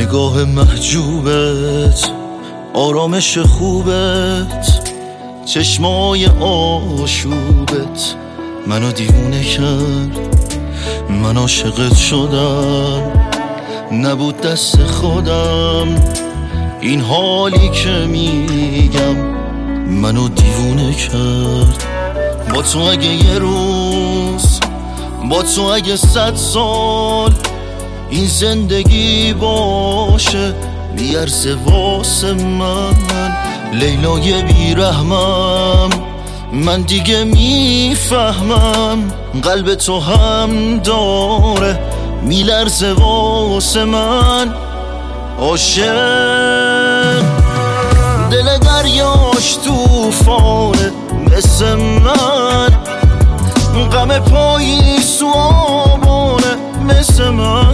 نگاه محجوبت، آرامش خوبت، چشمای آشوبت منو دیوونه کرد. من عاشقت شدم، نبود دست خودم این حالی که میگم منو دیوونه کرد. با تو اگه یه روز، با تو اگه 100 سال این زندگی باشه بیارزه واسه من. لیلای بیرحمم، من دیگه میفهمم قلب تو هم داره میلرزه واسه من. عاشق دل دریاش توفانه مثل من، غم پاییز و آبانه مثل من.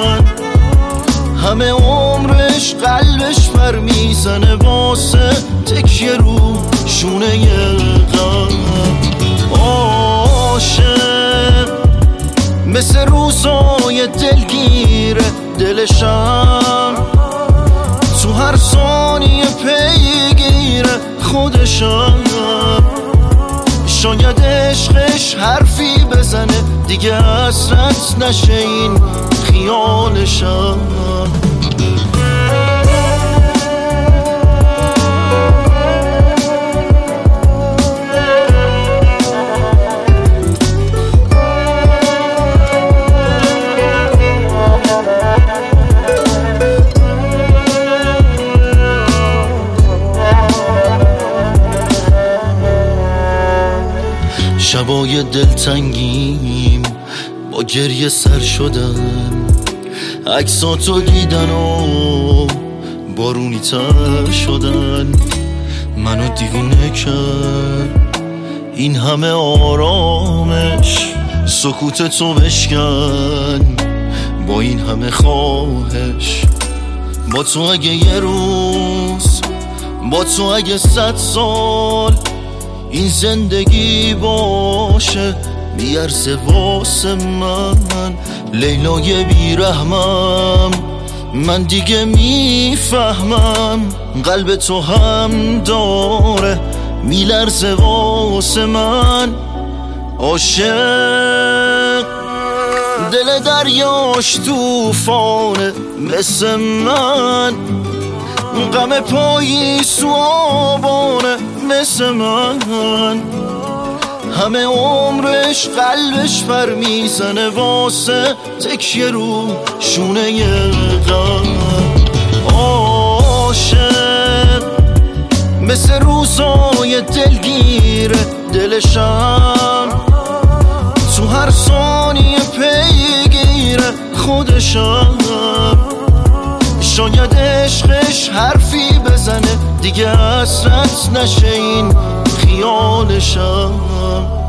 همه عمرش قلبش پر میزنه واسه تکیه رو شونه غم. عاشق مثل روزای دلگیره دلشم، تو هر ثانیه پیگیره خودشم. شاید عشقش حرفی بزنه دیگه حسرت نشه این خیالشم. شبای دلتنگیم با گریه سر شدن، عکساتو دیدن و بارونی تر شدن منو دیوونه کرد. این همه آرامش سکوت تو بشکن با این همه خواهش. با تو اگه یه روز، با تو اگه 100 سال این زندگی باشه بیارزه واسه من. لیلای بیرحمم، من دیگه میفهمم قلب تو هم داره میلرزه واسه من. عاشق دل دریاش توفانه مثل من، غم پاییز و آبانه مثل من. همه عمرش قلبش پر میزنه واسه تکیه رو شونه غم. عاشق مثل روزای دلگیره دلشم، تو هر ثانیه پیگیره خودشم. شاید عشقش حرفی بزنه دیگه حسرت نشه این خیالشم.